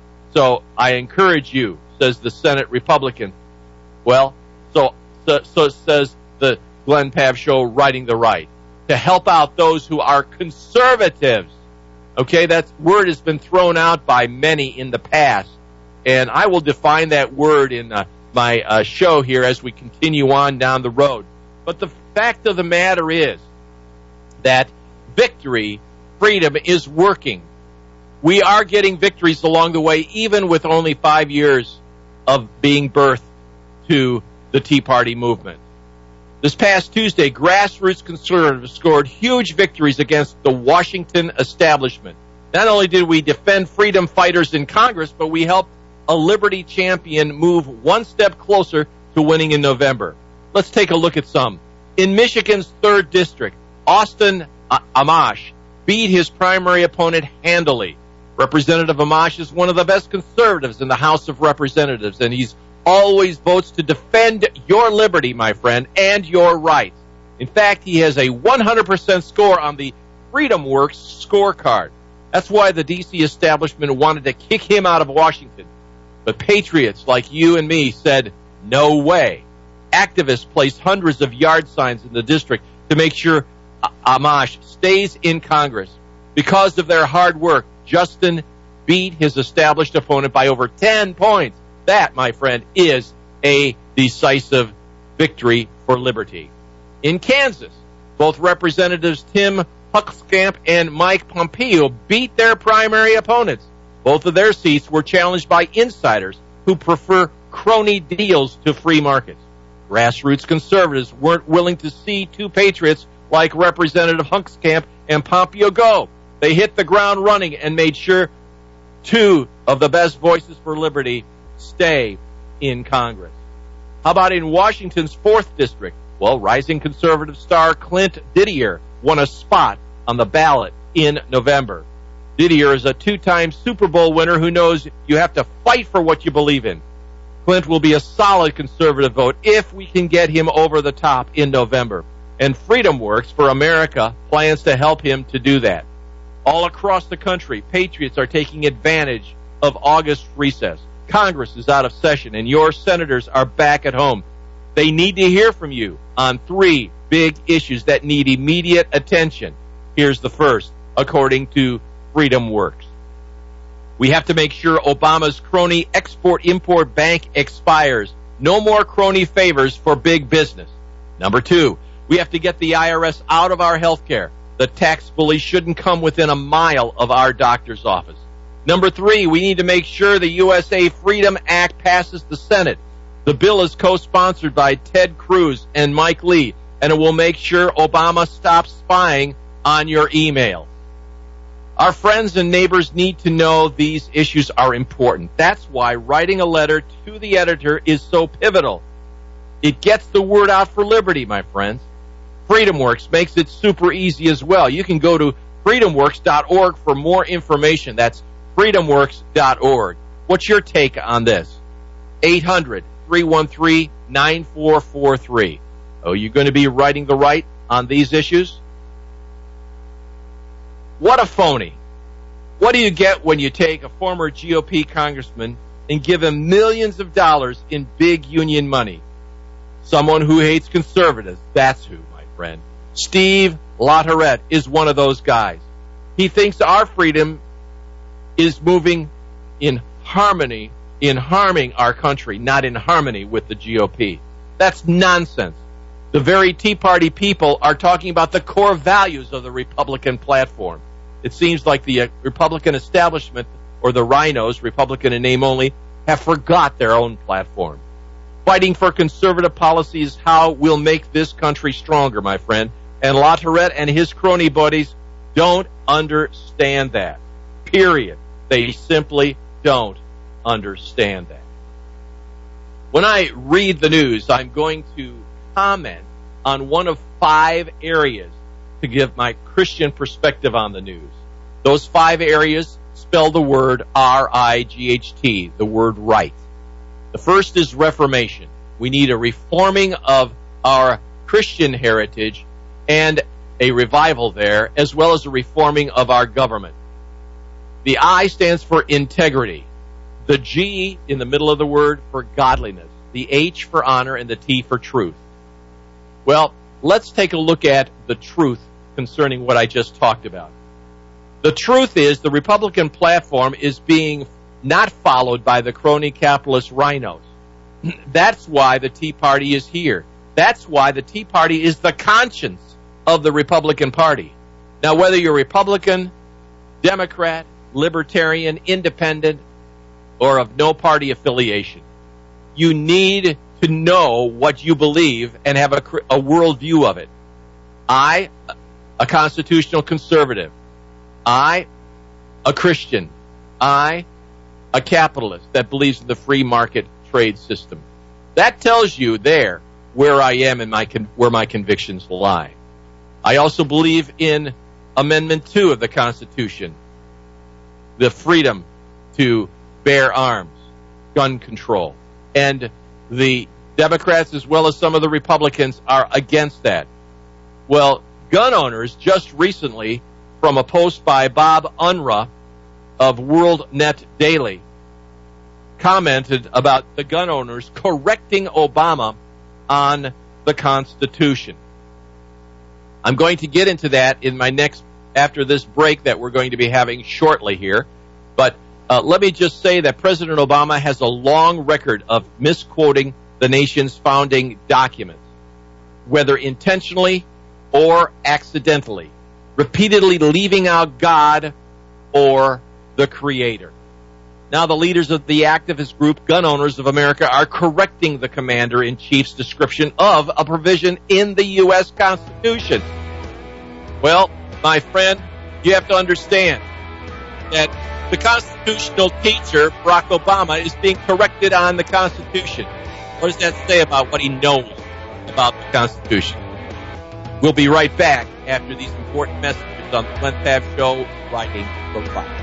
So I encourage you, says the Senate Republican. Well, so so, so says the Glenn Pav Show, Writing the Right, to help out those who are conservatives. Okay, that word has been thrown out by many in the past, and I will define that word in uh, my uh, show here as we continue on down the road. But the fact of the matter is that victory, freedom, is working. We are getting victories along the way, even with only five years of being birthed to the Tea Party movement. This past Tuesday, grassroots conservatives scored huge victories against the Washington establishment. Not only did we defend freedom fighters in Congress, but we helped a liberty champion move one step closer to winning in November. Let's take a look at some. In Michigan's third district, Austin Amash beat his primary opponent handily. Representative Amash is one of the best conservatives in the House of Representatives, and he's always votes to defend your liberty, my friend, and your rights. In fact, he has a one hundred percent score on the Freedom Works scorecard. That's why the D C establishment wanted to kick him out of Washington. But patriots like you and me said, no way. Activists placed hundreds of yard signs in the district to make sure Amash stays in Congress. Because of their hard work, Justin beat his established opponent by over ten points. That, my friend, is a decisive victory for liberty. In Kansas, both Representatives Tim Huckskamp and Mike Pompeo beat their primary opponents. Both of their seats were challenged by insiders who prefer crony deals to free markets. Grassroots conservatives weren't willing to see two patriots like Representative Huckskamp and Pompeo go. They hit the ground running and made sure two of the best voices for liberty stay in Congress. How about in Washington's fourth district? Well, rising conservative star Clint Didier won a spot on the ballot in November. Didier is a two-time Super Bowl winner who knows you have to fight for what you believe in. Clint will be a solid conservative vote if we can get him over the top in November. And Freedom Works for America plans to help him to do that. All across the country, patriots are taking advantage of August recess. Congress is out of session, and your senators are back at home. They need to hear from you on three big issues that need immediate attention. Here's the first, according to Freedom Works. We have to make sure Obama's crony Export-Import Bank expires. No more crony favors for big business. Number two, we have to get the I R S out of our health care. The tax bully shouldn't come within a mile of our doctor's office. Number three, we need to make sure the U S A Freedom Act passes the Senate. The bill is co-sponsored by Ted Cruz and Mike Lee, and it will make sure Obama stops spying on your email. Our friends and neighbors need to know these issues are important. That's why writing a letter to the editor is so pivotal. It gets the word out for liberty, my friends. FreedomWorks makes it super easy as well. You can go to freedom works dot org for more information. That's freedom works dot org. What's your take on this? eight hundred, three one three, nine four four three. Oh, you going to be writing the right on these issues? What a phony. What do you get when you take a former G O P congressman and give him millions of dollars in big union money? Someone who hates conservatives. That's who, my friend. Steve LaTourette is one of those guys. He thinks our freedom is moving in harmony, in harming our country, not in harmony with the G O P. That's nonsense. The very Tea Party people are talking about the core values of the Republican platform. It seems like the uh, Republican establishment, or the rhinos, Republican in name only, have forgot their own platform. Fighting for conservative policy is how we'll make this country stronger, my friend. And LaTourette and his crony buddies don't understand that. Period. They simply don't understand that. When I read the news, I'm going to comment on one of five areas to give my Christian perspective on the news. Those five areas spell the word R I G H T, the word right. The first is reformation. We need a reforming of our Christian heritage and a revival there, as well as a reforming of our government. The I stands for integrity. The G in the middle of the word for godliness. The H for honor and the T for truth. Well, let's take a look at the truth concerning what I just talked about. The truth is the Republican platform is being not followed by the crony capitalist rhinos. That's why the Tea Party is here. That's why the Tea Party is the conscience of the Republican Party. Now, whether you're Republican, Democrat, Libertarian, Independent, or of no party affiliation, you need to know what you believe and have a, a worldview of it. I, a constitutional conservative. I, a Christian. I, a capitalist that believes in the free market trade system. That tells you there where I am and my con- where my convictions lie. I also believe in Amendment two of the Constitution, the freedom to bear arms, gun control. And the Democrats, as well as some of the Republicans, are against that. Well, gun owners just recently, from a post by Bob Unruh of World Net Daily, commented about the gun owners correcting Obama on the Constitution. I'm going to get into that in my next, after this break that we're going to be having shortly here. But uh, let me just say that President Obama has a long record of misquoting the nation's founding documents, whether intentionally or accidentally, repeatedly leaving out God or the Creator. Now the leaders of the activist group Gun Owners of America are correcting the Commander-in-Chief's description of a provision in the U S Constitution. Well, my friend, you have to understand that the constitutional teacher, Barack Obama, is being corrected on the Constitution. What does that say about what he knows about the Constitution? We'll be right back after these important messages on the Glenn Taft Show, Writing the Right.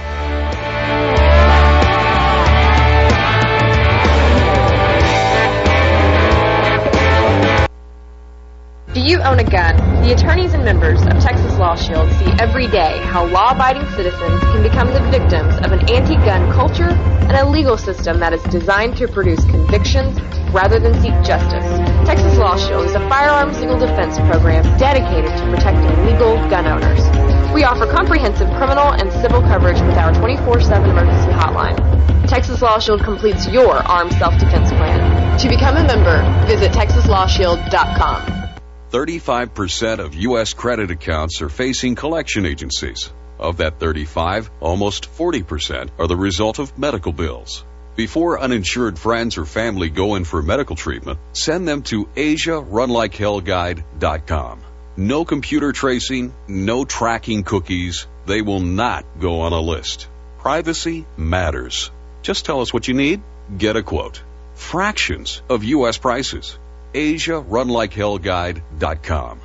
Do you own a gun? The attorneys and members of Texas Law Shield see every day how law-abiding citizens can become the victims of an anti-gun culture and a legal system that is designed to produce convictions rather than seek justice. Texas Law Shield is a firearms legal defense program dedicated to protecting legal gun owners. We offer comprehensive criminal and civil coverage with our twenty-four seven emergency hotline. Texas Law Shield completes your armed self-defense plan. To become a member, visit texas law shield dot com. thirty-five percent of U S credit accounts are facing collection agencies. Of that thirty-five, almost forty percent are the result of medical bills. Before uninsured friends or family go in for medical treatment, send them to asia run like hell guide dot com. No computer tracing, no tracking cookies. They will not go on a list. Privacy matters. Just tell us what you need, get a quote. Fractions of U S prices. asia run like hell guide dot com.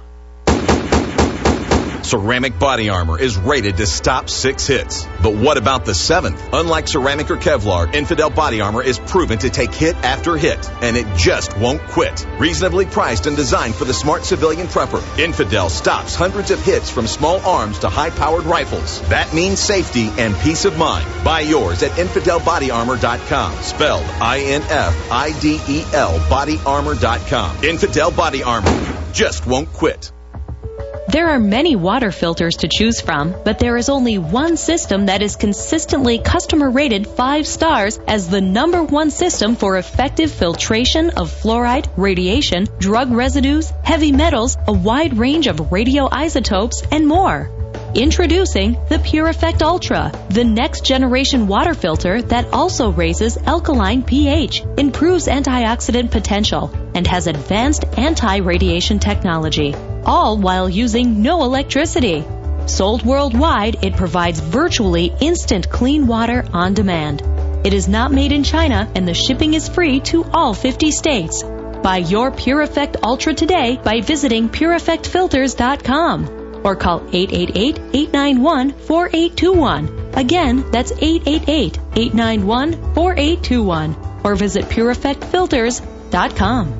Ceramic body armor is rated to stop six hits. But what about the seventh? Unlike ceramic or Kevlar, Infidel body armor is proven to take hit after hit, and it just won't quit. Reasonably priced and designed for the smart civilian prepper, Infidel stops hundreds of hits from small arms to high-powered rifles. That means safety and peace of mind. Buy yours at infidel body armor dot com, spelled I N F I D E L body armor dot com. Infidel body armor just won't quit. There are many water filters to choose from, but there is only one system that is consistently customer rated five stars as the number one system for effective filtration of fluoride, radiation, drug residues, heavy metals, a wide range of radioisotopes, and more. Introducing the Pure Effect Ultra, the next generation water filter that also raises alkaline pH, improves antioxidant potential, and has advanced anti-radiation technology, all while using no electricity. Sold worldwide, it provides virtually instant clean water on demand. It is not made in China, and the shipping is free to all fifty states. Buy your Pure Effect Ultra today by visiting pure effect filters dot com. Or call eight eight eight, eight nine one, four eight two one. Again, that's eight eight eight, eight nine one, four eight two one. Or visit pure effect filters dot com.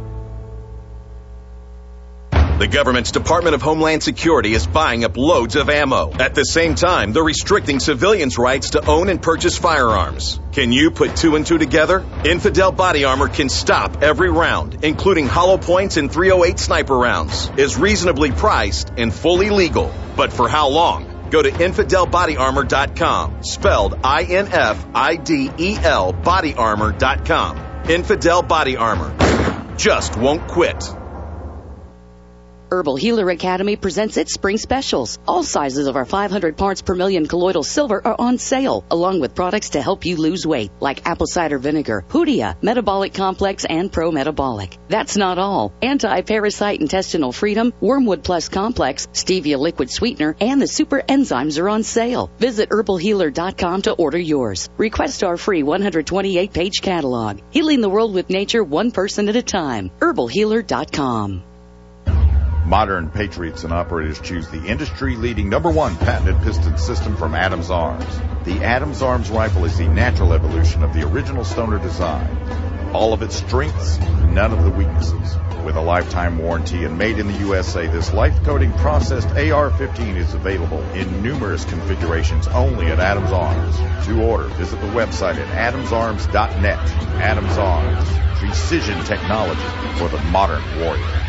The government's Department of Homeland Security is buying up loads of ammo. At the same time, they're restricting civilians' rights to own and purchase firearms. Can you put two and two together? Infidel body armor can stop every round, including hollow points and three oh eight sniper rounds. Is reasonably priced and fully legal. But for how long? Go to infidel body armor dot com, spelled I N F I D E L body armor dot com. Infidel Body Armor just won't quit. Herbal Healer Academy presents its spring specials. All sizes of our five hundred parts per million colloidal silver are on sale, along with products to help you lose weight, like apple cider vinegar, Hoodia, Metabolic Complex, and Pro Metabolic. That's not all. Anti-Parasite Intestinal Freedom, Wormwood Plus Complex, Stevia Liquid Sweetener, and the Super Enzymes are on sale. Visit herbal healer dot com to order yours. Request our free one hundred twenty-eight page catalog. Healing the world with nature one person at a time. herbal healer dot com. Modern patriots and operators choose the industry-leading number one patented piston system from Adams Arms. The Adams Arms rifle is the natural evolution of the original Stoner design. All of its strengths, none of the weaknesses. With a lifetime warranty and made in the U S A, this life-coating processed A R fifteen is available in numerous configurations only at Adams Arms. To order, visit the website at adams arms dot net. Adams Arms, precision technology for the modern warrior.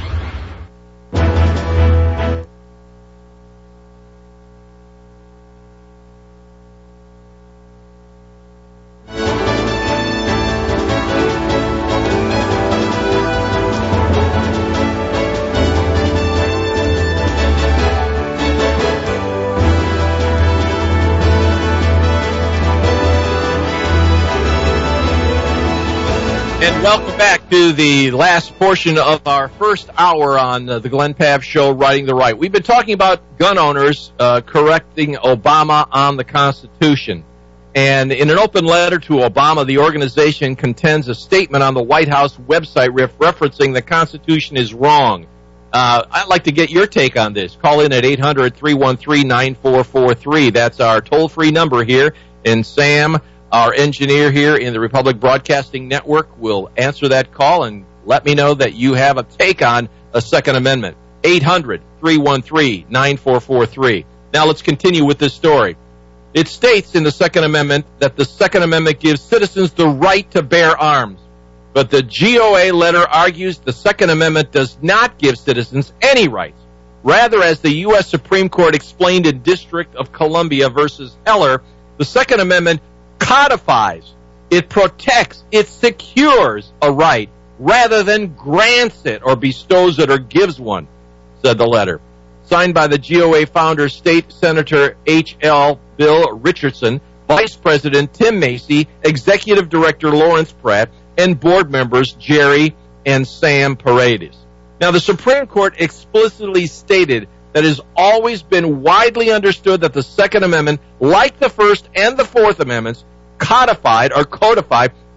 Welcome back to the last portion of our first hour on uh, the Glenn Pav Show, Writing the Right. We've been talking about gun owners uh, correcting Obama on the Constitution. And in an open letter to Obama, the organization contends a statement on the White House website ref- referencing the Constitution is wrong. Uh, I'd like to get your take on this. Call in at eight hundred, three one three, nine four four three. That's our toll-free number here. And Sam, our engineer here in the Republic Broadcasting Network, will answer that call and let me know that you have a take on a Second Amendment. eight hundred, three one three, nine four four three. Now let's continue with this story. It states in the Second Amendment that the Second Amendment gives citizens the right to bear arms. But the G O A letter argues the Second Amendment does not give citizens any rights. Rather, as the U S Supreme Court explained in District of Columbia versus Heller, the Second Amendment codifies, it protects, it secures a right rather than grants it or bestows it or gives one, said the letter. Signed by the G O A founder, State Senator H L Bill Richardson, Vice President Tim Macy, Executive Director Lawrence Pratt, and board members Jerry and Sam Paredes. Now, the Supreme Court explicitly stated that it has always been widely understood that the Second Amendment, like the First and the Fourth Amendments, codified or codified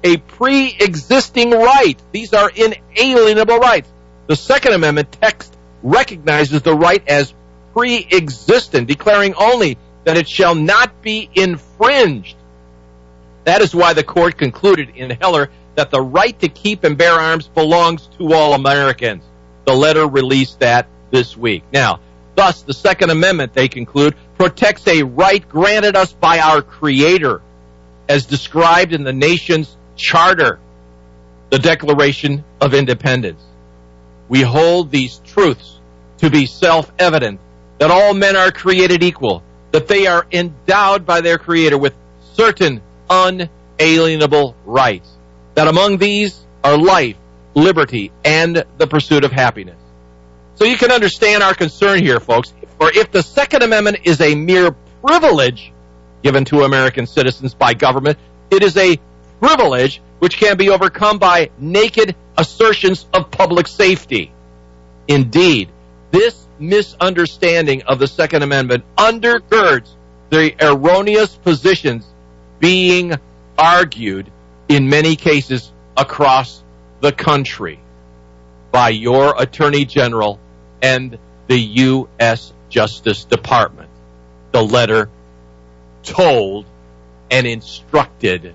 a pre-existing right. These are inalienable rights. The Second Amendment text recognizes the right as pre-existent, declaring only that it shall not be infringed. That is why the court concluded in Heller that the right to keep and bear arms belongs to all Americans. The letter released that this week. Now, thus, the Second Amendment, they conclude, protects a right granted us by our Creator, as described in the nation's charter, the Declaration of Independence. We hold these truths to be self-evident, that all men are created equal, that they are endowed by their Creator with certain unalienable rights, that among these are life, liberty, and the pursuit of happiness. So you can understand our concern here, folks. For if the Second Amendment is a mere privilege given to American citizens by government, it is a privilege which can be overcome by naked assertions of public safety. Indeed, this misunderstanding of the Second Amendment undergirds the erroneous positions being argued in many cases across the country by your Attorney General and the U S Justice Department. The letter told and instructed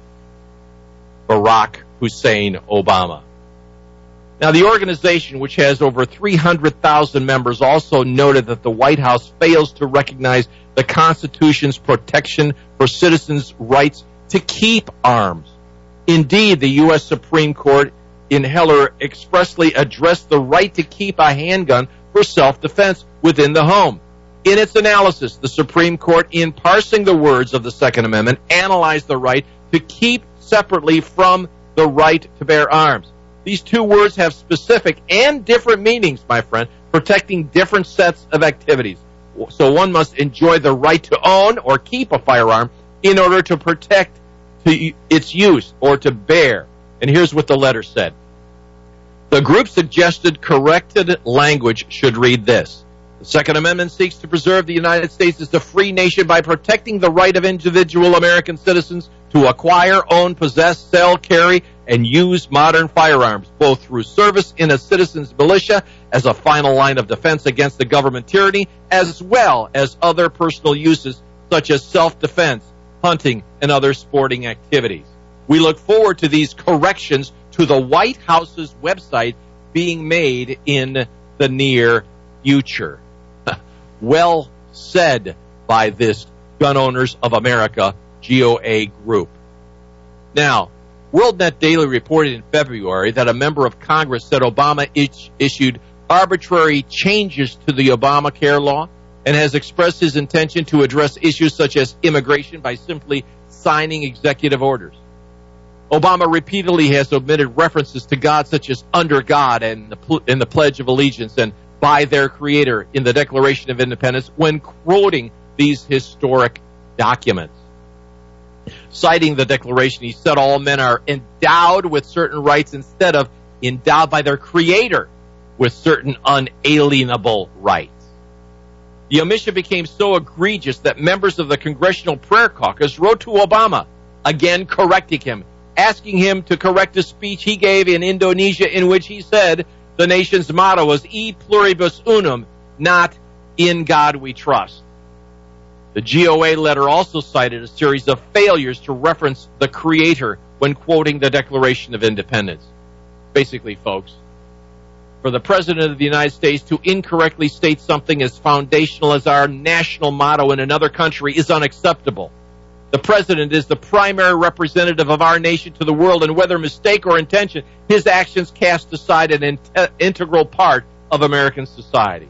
Barack Hussein Obama. Now, the organization, which has over three hundred thousand members, also noted that the White House fails to recognize the Constitution's protection for citizens' rights to keep arms. Indeed, the U S Supreme Court in Heller expressly addressed the right to keep a handgun for self-defense within the home. In its analysis, the Supreme Court, in parsing the words of the Second Amendment, analyzed the right to keep separately from the right to bear arms. These two words have specific and different meanings, my friend, protecting different sets of activities. So one must enjoy the right to own or keep a firearm in order to protect to its use or to bear. And here's what the letter said. The group suggested corrected language should read this. The Second Amendment seeks to preserve the United States as a free nation by protecting the right of individual American citizens to acquire, own, possess, sell, carry, and use modern firearms, both through service in a citizen's militia as a final line of defense against the government tyranny, as well as other personal uses such as self-defense, hunting, and other sporting activities. We look forward to these corrections to the White House's website being made in the near future. Well said by this Gun Owners of America G O A group. Now, WorldNet Daily reported in February that a member of Congress said Obama is- issued arbitrary changes to the Obamacare law and has expressed his intention to address issues such as immigration by simply signing executive orders. Obama repeatedly has omitted references to God such as under God and the, in the Pledge of Allegiance and by their Creator in the Declaration of Independence when quoting these historic documents. Citing the Declaration, he said all men are endowed with certain rights instead of endowed by their Creator with certain unalienable rights. The omission became so egregious that members of the Congressional Prayer Caucus wrote to Obama, again correcting him, asking him to correct a speech he gave in Indonesia in which he said the nation's motto was E pluribus unum, not in God we trust. The G O A letter also cited a series of failures to reference the Creator when quoting the Declaration of Independence. Basically, folks, for the President of the United States to incorrectly state something as foundational as our national motto in another country is unacceptable. The President is the primary representative of our nation to the world, and whether mistake or intention, his actions cast aside an in- integral part of American society.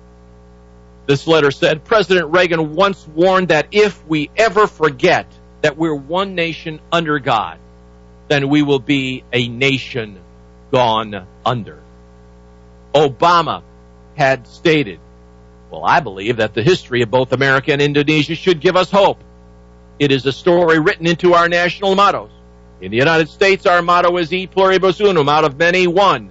This letter said, President Reagan once warned that if we ever forget that we're one nation under God, then we will be a nation gone under. Obama had stated, well, I believe that the history of both America and Indonesia should give us hope. It is a story written into our national mottos. In the United States, our motto is E pluribus unum, out of many, one.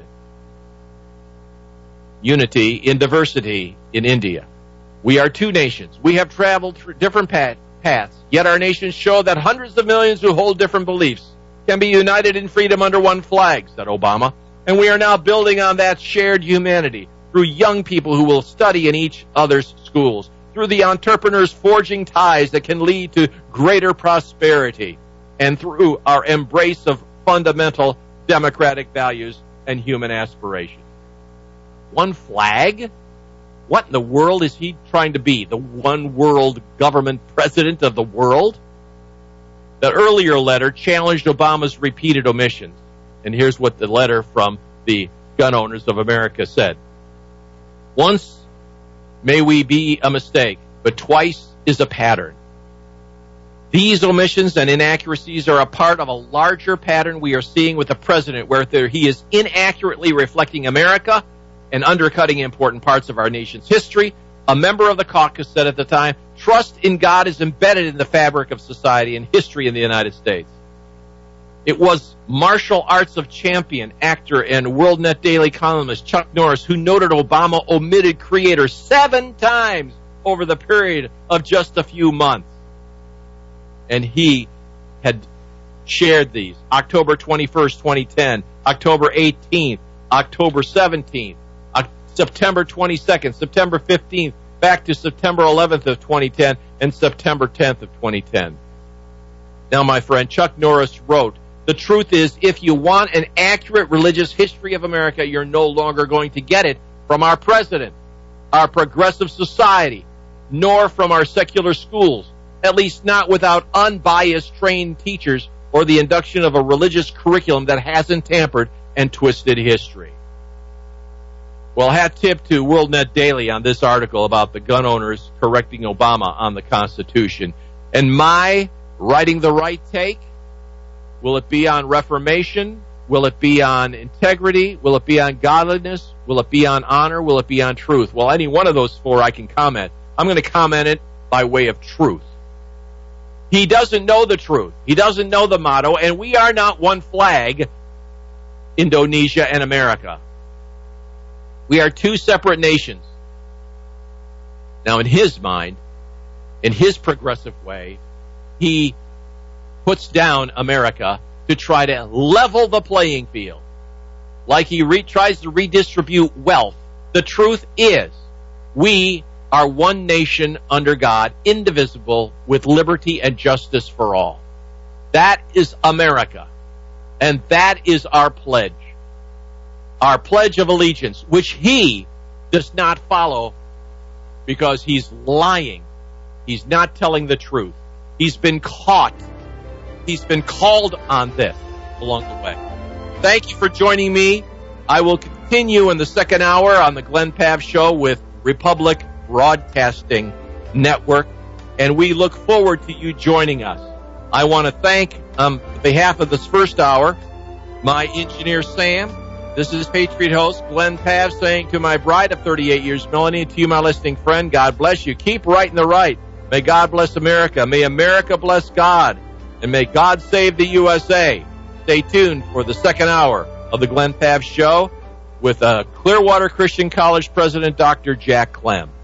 Unity in diversity in India. We are two nations. We have traveled through different paths, yet our nations show that hundreds of millions who hold different beliefs can be united in freedom under one flag, said Obama. And we are now building on that shared humanity through young people who will study in each other's schools, through the entrepreneurs forging ties that can lead to greater prosperity, and through our embrace of fundamental democratic values and human aspirations. One flag? What in the world is he trying to be? The one world government president of the world? The earlier letter challenged Obama's repeated omissions. And here's what the letter from the Gun Owners of America said. Once may we be a mistake, but twice is a pattern. These omissions and inaccuracies are a part of a larger pattern we are seeing with the president, where he is inaccurately reflecting America and undercutting important parts of our nation's history. A member of the caucus said at the time, trust in God is embedded in the fabric of society and history in the United States. It was martial arts of champion, actor, and WorldNet Daily columnist Chuck Norris who noted Obama omitted Creator seven times over the period of just a few months. And he had shared these. October twenty-first, twenty ten, October eighteenth, October seventeenth, September twenty-second, September fifteenth, back to September eleventh of twenty ten, and September tenth of twenty ten. Now, my friend, Chuck Norris wrote, the truth is, if you want an accurate religious history of America, you're no longer going to get it from our president, our progressive society, nor from our secular schools, at least not without unbiased trained teachers or the induction of a religious curriculum that hasn't tampered and twisted history. Well, hat tip to WorldNet Daily on this article about the gun owners correcting Obama on the Constitution. And my writing the right take, will it be on reformation? Will it be on integrity? Will it be on godliness? Will it be on honor? Will it be on truth? Well, any one of those four I can comment. I'm going to comment it by way of truth. He doesn't know the truth. He doesn't know the motto, and we are not one flag, Indonesia and America. We are two separate nations. Now, in his mind, in his progressive way, he puts down America to try to level the playing field, like he re- tries to redistribute wealth. The truth is, we are one nation under God, indivisible, with liberty and justice for all. That is America, and that is our pledge. Our pledge of allegiance, which he does not follow because he's lying. He's not telling the truth. He's been caught. He's been called on this along the way. Thank you for joining me. I will continue in the second hour on the Glenn Pav Show with Republic Broadcasting Network, and we look forward to you joining us. I want to thank, um, on behalf of this first hour, my engineer Sam. This is Patriot host Glenn Pav saying to my bride of thirty-eight years, Melanie, and to you, my listening friend, God bless you. Keep writing the right. May God bless America. May America bless God. And may God save the U S A. Stay tuned for the second hour of the Glenn Pav Show with uh, Clearwater Christian College President Doctor Jack Clem.